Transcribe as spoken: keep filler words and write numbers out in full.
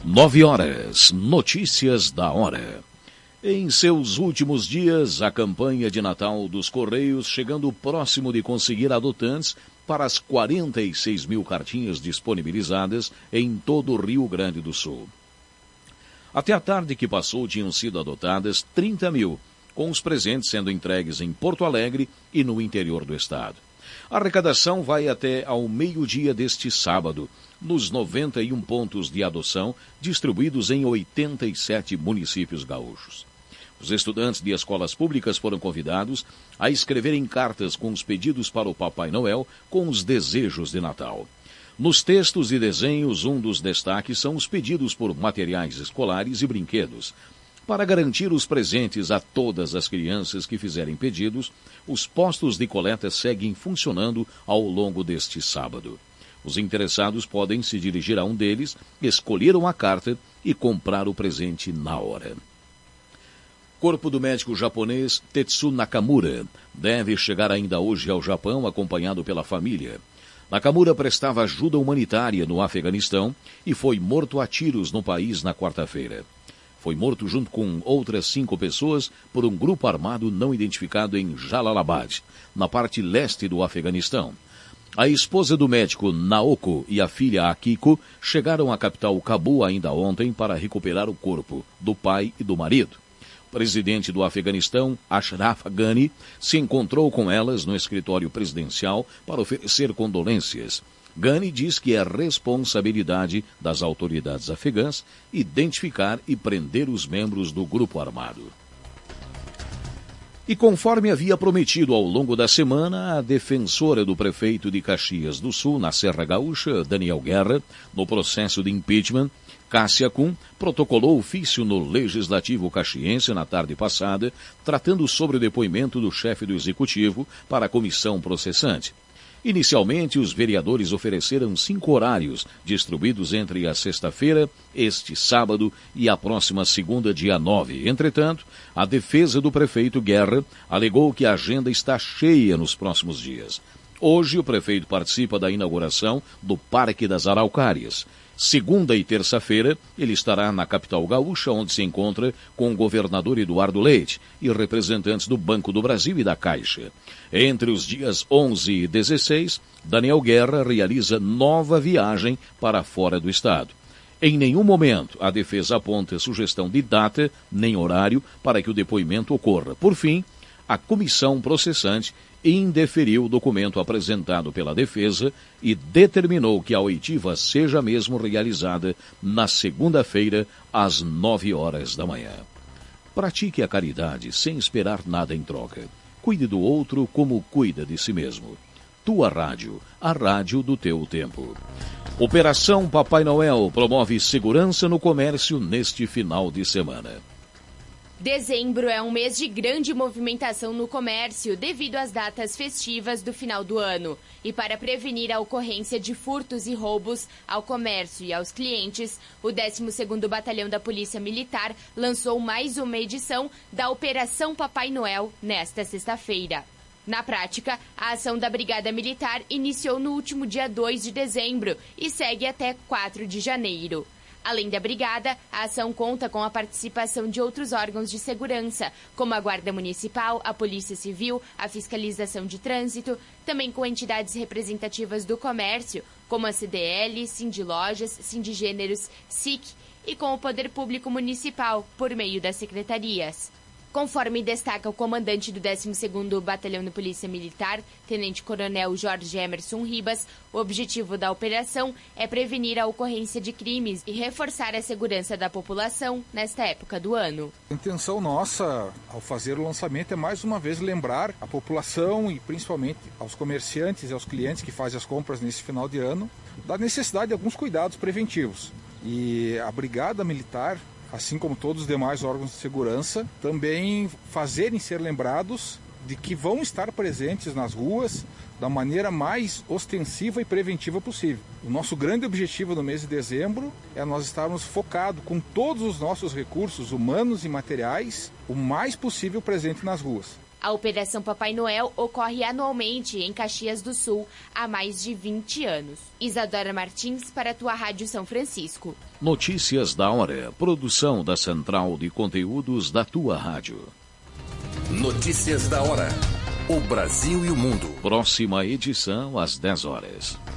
Nove horas, notícias da hora. Em seus últimos dias, a campanha de Natal dos Correios chegando próximo de conseguir adotantes para as quarenta e seis mil cartinhas disponibilizadas em todo o Rio Grande do Sul. Até a tarde que passou, tinham sido adotadas trinta mil, com os presentes sendo entregues em Porto Alegre e no interior do estado. A arrecadação vai até ao meio-dia deste sábado, nos noventa e um pontos de adoção distribuídos em oitenta e sete municípios gaúchos. Os estudantes de escolas públicas foram convidados a escreverem cartas com os pedidos para o Papai Noel com os desejos de Natal. Nos textos e desenhos, um dos destaques são os pedidos por materiais escolares e brinquedos. Para garantir os presentes a todas as crianças que fizerem pedidos, os postos de coleta seguem funcionando ao longo deste sábado. Os interessados podem se dirigir a um deles, escolher uma carta e comprar o presente na hora. Corpo do médico japonês Tetsu Nakamura deve chegar ainda hoje ao Japão, acompanhado pela família. Nakamura prestava ajuda humanitária no Afeganistão e foi morto a tiros no país na quarta-feira. Foi morto junto com outras cinco pessoas por um grupo armado não identificado em Jalalabad, na parte leste do Afeganistão. A esposa do médico, Naoko, e a filha Akiko chegaram à capital Cabul ainda ontem para recuperar o corpo do pai e do marido. O presidente do Afeganistão, Ashraf Ghani, se encontrou com elas no escritório presidencial para oferecer condolências. Ghani diz que é responsabilidade das autoridades afegãs identificar e prender os membros do grupo armado. E conforme havia prometido ao longo da semana, a defensora do prefeito de Caxias do Sul, na Serra Gaúcha, Daniel Guerra, no processo de impeachment, Cássia Kuhn protocolou ofício no Legislativo caxiense na tarde passada, tratando sobre o depoimento do chefe do Executivo para a comissão processante. Inicialmente, os vereadores ofereceram cinco horários, distribuídos entre a sexta-feira, este sábado e a próxima segunda, dia nove. Entretanto, a defesa do prefeito Guerra alegou que a agenda está cheia nos próximos dias. Hoje, o prefeito participa da inauguração do Parque das Araucárias. Segunda e terça-feira, ele estará na capital gaúcha, onde se encontra com o governador Eduardo Leite e representantes do Banco do Brasil e da Caixa. Entre os dias onze e dezesseis, Daniel Guerra realiza nova viagem para fora do estado. Em nenhum momento a defesa aponta sugestão de data nem horário para que o depoimento ocorra. Por fim, a comissão processante indeferiu o documento apresentado pela defesa e determinou que a oitiva seja mesmo realizada na segunda-feira, às nove horas da manhã. Pratique a caridade sem esperar nada em troca. Cuide do outro como cuida de si mesmo. Tua Rádio, a rádio do teu tempo. Operação Papai Noel promove segurança no comércio neste final de semana. Dezembro é um mês de grande movimentação no comércio devido às datas festivas do final do ano. E para prevenir a ocorrência de furtos e roubos ao comércio e aos clientes, o décimo segundo Batalhão da Polícia Militar lançou mais uma edição da Operação Papai Noel nesta sexta-feira. Na prática, a ação da Brigada Militar iniciou no último dia dois de dezembro e segue até quatro de janeiro. Além da brigada, a ação conta com a participação de outros órgãos de segurança, como a Guarda Municipal, a Polícia Civil, a Fiscalização de Trânsito, também com entidades representativas do comércio, como a C D L, Sindilojas, Sindigêneros, S I C, e com o Poder Público Municipal, por meio das secretarias. Conforme destaca o comandante do décimo segundo Batalhão da Polícia Militar, Tenente-Coronel Jorge Emerson Ribas, o objetivo da operação é prevenir a ocorrência de crimes e reforçar a segurança da população nesta época do ano. A intenção nossa, ao fazer o lançamento, é mais uma vez lembrar a população e principalmente aos comerciantes e aos clientes que fazem as compras nesse final de ano, da necessidade de alguns cuidados preventivos. E a Brigada Militar, assim como todos os demais órgãos de segurança, também fazerem ser lembrados de que vão estar presentes nas ruas da maneira mais ostensiva e preventiva possível. O nosso grande objetivo no mês de dezembro é nós estarmos focados com todos os nossos recursos humanos e materiais o mais possível presente nas ruas. A Operação Papai Noel ocorre anualmente em Caxias do Sul há mais de vinte anos. Isadora Martins para a tua Rádio São Francisco. Notícias da hora. Produção da Central de Conteúdos da tua rádio. Notícias da hora. O Brasil e o mundo. Próxima edição às dez horas.